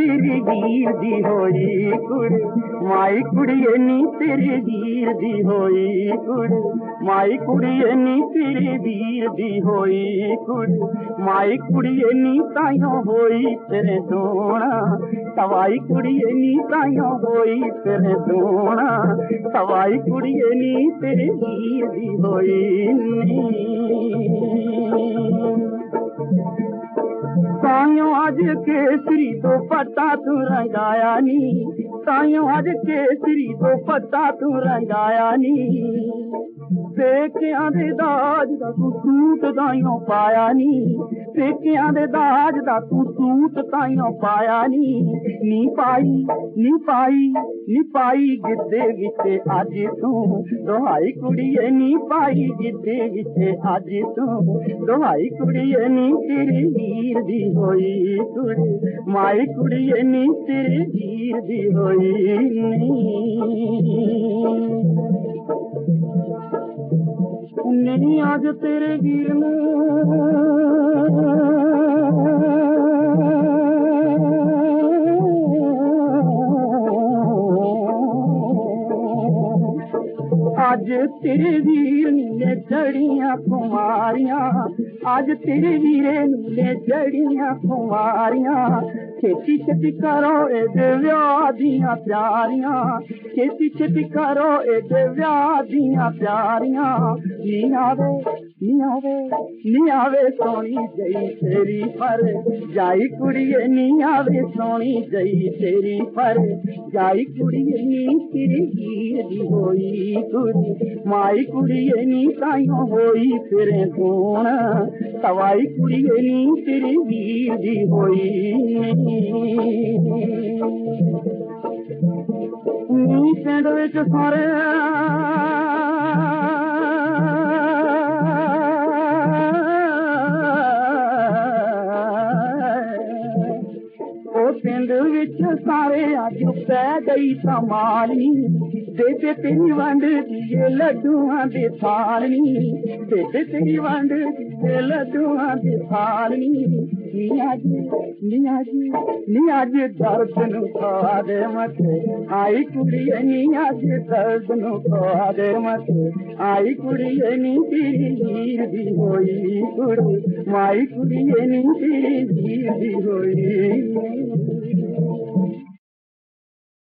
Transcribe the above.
तेरी वीर दी होई कुड़ी, माई कुड़िए नी तेरी वीर दी होई कुड़ी, माई कुड़िए नी तेरी वीर दी होई कुड़ी, माई कुड़िए नी ताइयों होई तेरे सोना, सवाई कुड़िए नी ताइयों होई तेरे सोना, सवाई कुड़िए नी तेरी वीर दी होई नी। ताइयों अज केसरी तो पट्टा तू रंगाया नी, ताइयों अज केसरी तो पट्टा तू रंगाया नी, पेकियां दे दाज दा तू सूट ताइयों पाया नी, पेकियां दे दाज दा तू सूट ताइयों पाया नी पाई नी पाई नी पाई गिद्दे विचे अज तू, दोहाई कुड़िए नी पाई गिद्दे विचे अज तू, दोहाई कुड़िए नी तेरी वीर दी होई कुड़ी, माई कुड़िए नी तेरी वीर दी होई नी आज तेरे वीर ने आज तेरे वीर ने चढ़िया कुमारियां, आज तेरे वीरे ने चढ़िया कुमारियां, खेती खेती करो ए विआह दियां प्यारियां, खेती खेती करो ए विआह दियां प्यारियां, नी आवे नी आवे नी आवे सोनी जई तेरी पर जाई कुड़िए, नी आवे सोनी जई तेरी पर जाई कुड़िए नी तेरी वीर दी होई कुड़ी, माई कुड़िए नी ताइयों होई तेरे सोन, सवाई कुड़िए नी तेरी वीर दी होई नी पिंड विच सारे पिंड विच सारे अज पै गई संभाली, बेबे तेरी वंड दिए लड्डुआं दे थाली, बेबे तेरी वंड दिए लड्डुआं दे थाली, नी अज दर्द नू खा दे मथे आई कुड़िए, नी अज दर्द नू खा दे मथे आई कुड़िए नी तेरी वीर दी होई कुड़ी, माई कुड़िए नी तेरी वीर दी होई।